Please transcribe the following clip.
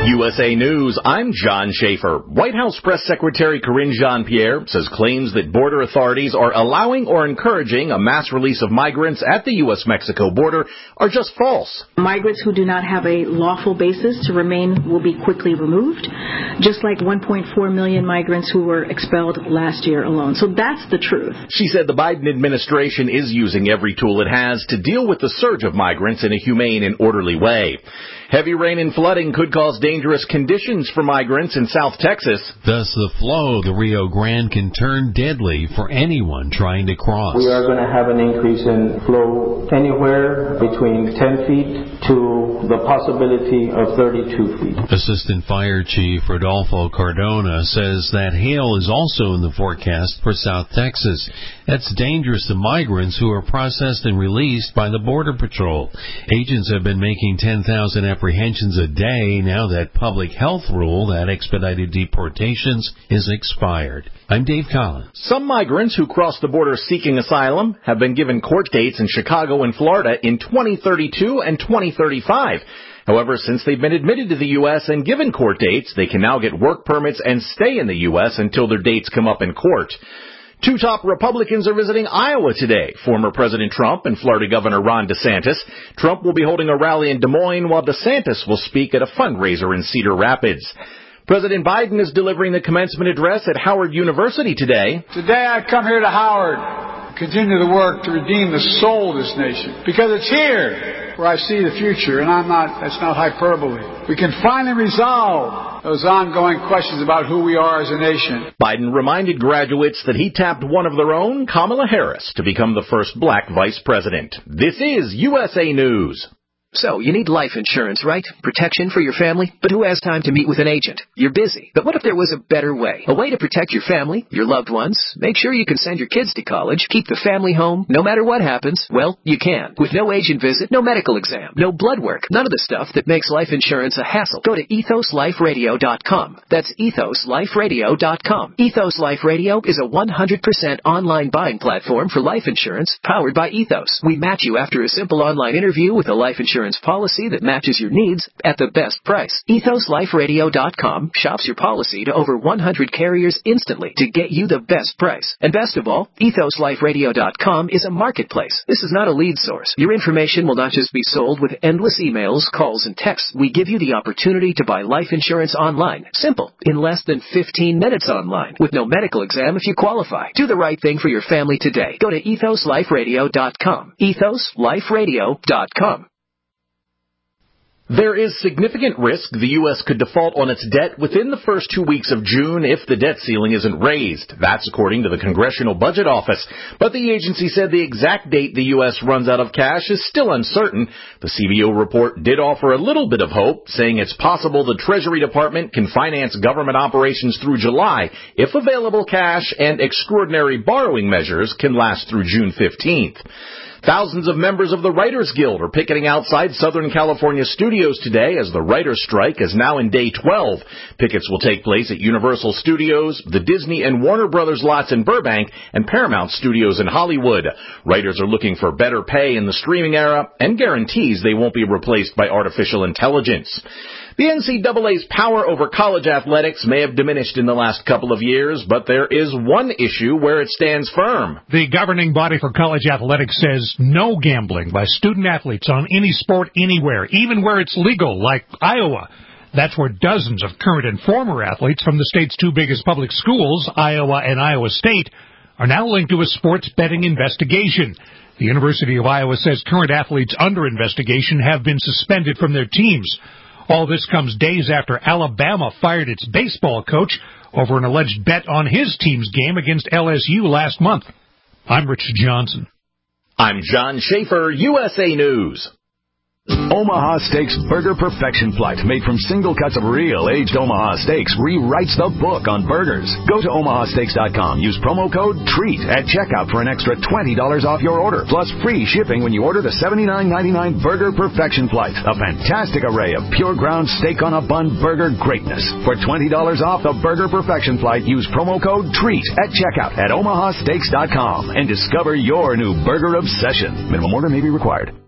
USA News, I'm John Schaefer. White House Press Secretary Karine Jean-Pierre says claims that border authorities are allowing or encouraging a mass release of migrants at the U.S.-Mexico border are just false. Migrants who do not have a lawful basis to remain will be quickly removed, just like 1.4 million migrants who were expelled last year alone. So that's the truth. She said the Biden administration is using every tool it has to deal with the surge of migrants in a humane and orderly way. Heavy rain and flooding could cause dangerous conditions for migrants in South Texas. Thus, the flow of the Rio Grande can turn deadly for anyone trying to cross. We are going to have an increase in flow anywhere between 10 feet to the possibility of 32 feet. Assistant Fire Chief Rodolfo Cardona says that hail is also in the forecast for South Texas. That's dangerous to migrants who are processed and released by the Border Patrol. Agents have been making 10,000 apprehensions a day now that public health rule that expedited deportations is expired. I'm Dave Collins. Some migrants who cross the border seeking asylum have been given court dates in Chicago and Florida in 2032 and 2035. However, since they've been admitted to the U.S. and given court dates, they can now get work permits and stay in the U.S. until their dates come up in court. Two top Republicans are visiting Iowa today, former President Trump and Florida Governor Ron DeSantis. Trump will be holding a rally in Des Moines, while DeSantis will speak at a fundraiser in Cedar Rapids. President Biden is delivering the commencement address at Howard University today. Today I come here to Howard, continue the work to redeem the soul of this nation, because it's here where I see the future, and that's not hyperbole. We can finally resolve those ongoing questions about who we are as a nation. Biden reminded graduates that he tapped one of their own, Kamala Harris, to become the first black vice president. This is USA News. So, you need life insurance, right? Protection for your family? But who has time to meet with an agent? You're busy. But what if there was a better way? A way to protect your family, your loved ones, make sure you can send your kids to college, keep the family home, no matter what happens? Well, you can. With no agent visit, no medical exam, no blood work, none of the stuff that makes life insurance a hassle. Go to ethosliferadio.com. That's ethosliferadio.com. Ethos Life Radio is a 100% online buying platform for life insurance powered by Ethos. We match you after a simple online interview with a life insurance policy that matches your needs at the best price. EthosLifeRadio.com shops your policy to over 100 carriers instantly to get you the best price. And best of all, EthosLifeRadio.com is a marketplace. This is not a lead source. Your information will not just be sold with endless emails, calls, and texts. We give you the opportunity to buy life insurance online. Simple. In less than 15 minutes online. With no medical exam if you qualify. Do the right thing for your family today. Go to EthosLifeRadio.com. EthosLifeRadio.com. There is significant risk the U.S. could default on its debt within the first 2 weeks of June if the debt ceiling isn't raised. That's according to the Congressional Budget Office. But the agency said the exact date the U.S. runs out of cash is still uncertain. The CBO report did offer a little bit of hope, saying it's possible the Treasury Department can finance government operations through July if available cash and extraordinary borrowing measures can last through June 15th. Thousands of members of the Writers Guild are picketing outside Southern California studios today as the writers' strike is now in day 12. Pickets will take place at Universal Studios, the Disney and Warner Brothers lots in Burbank, and Paramount Studios in Hollywood. Writers are looking for better pay in the streaming era and guarantees they won't be replaced by artificial intelligence. The NCAA's power over college athletics may have diminished in the last couple of years, but there is one issue where it stands firm. The governing body for college athletics says no gambling by student athletes on any sport anywhere, even where it's legal, like Iowa. That's where dozens of current and former athletes from the state's two biggest public schools, Iowa and Iowa State, are now linked to a sports betting investigation. The University of Iowa says current athletes under investigation have been suspended from their teams. All this comes days after Alabama fired its baseball coach over an alleged bet on his team's game against LSU last month. I'm Rich Johnson. I'm John Schaefer, USA News. Omaha Steaks Burger Perfection Flight, made from single cuts of real aged Omaha steaks, rewrites the book on burgers. Go to omahasteaks.com. Use promo code TREAT at checkout for an extra $20 off your order, plus free shipping when you order the $79.99 Burger Perfection Flight. A fantastic array of pure ground steak on a bun burger greatness. For $20 off the Burger Perfection Flight, use promo code TREAT at checkout at omahasteaks.com and discover your new burger obsession. Minimum order may be required.